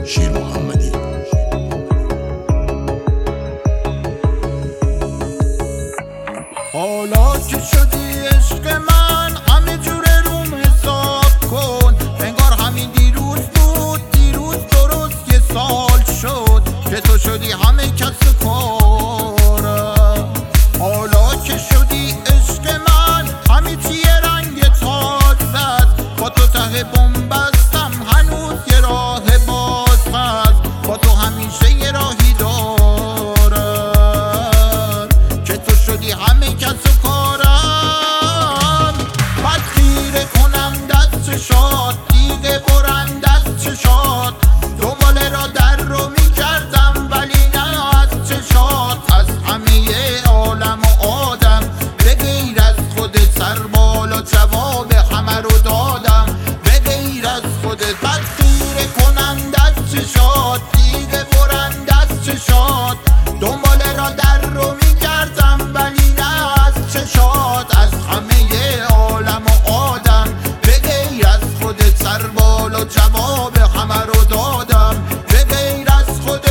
شیر محمدی. حالا که شدی عشق من همه جوره روم حساب کن، انگار همین دیروز بود، دیروز درست یه سال شد که تو شدی همه کس کارم. حالا که شدی عشق من همه چی یه رنگ تازه است، با تو ته بنبستم هنوز یه راه باز هست، با تو همیشه یه راهی دارم که تو شدی همه کس کارم. بعد خیره کنم دست چشات، دیگه برم دست چشات، دنباله را در رو میکردم ولی نه از چشات. از همه عالم و آدم به غیر از خودت سر بالا جواب همه رو دادم، به غیر از خودت. بعد خیره کنم دست چشات، دیگه برم دست چشات، دنباله را در رو میکردم ولی نه از چشات. از همه عالم و آدم به غیر از خودت سر بالا جواب همه رو دادم، به غیر از خودت.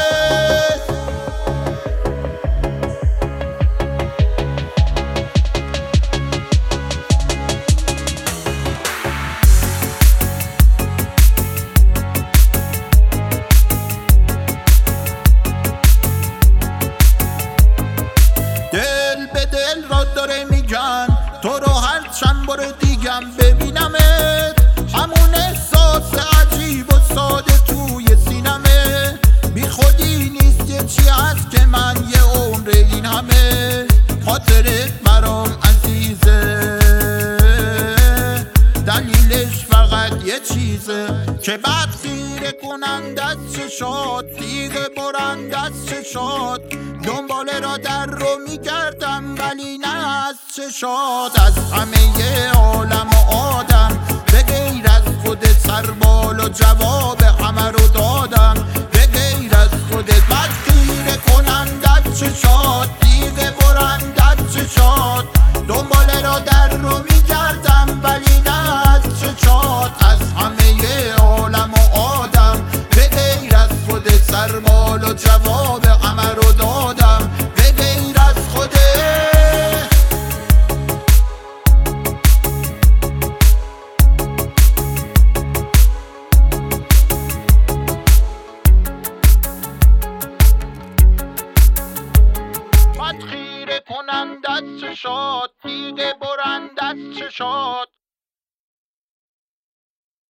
دل به دل را داره میگن تو رو هر چند بار دیگم ببینمت، همون احساس عجیب و ساده توی سینمه. بی خودی نیست یه چی هست که من یه عمر این همه خاطرت برام عزیزه، دلیلش فقط یه چیزه که بعد خیره کنن دست چشات، دیگه برن دست چشات، دنباله را در رو میکردم ولی نه از چشات. از همه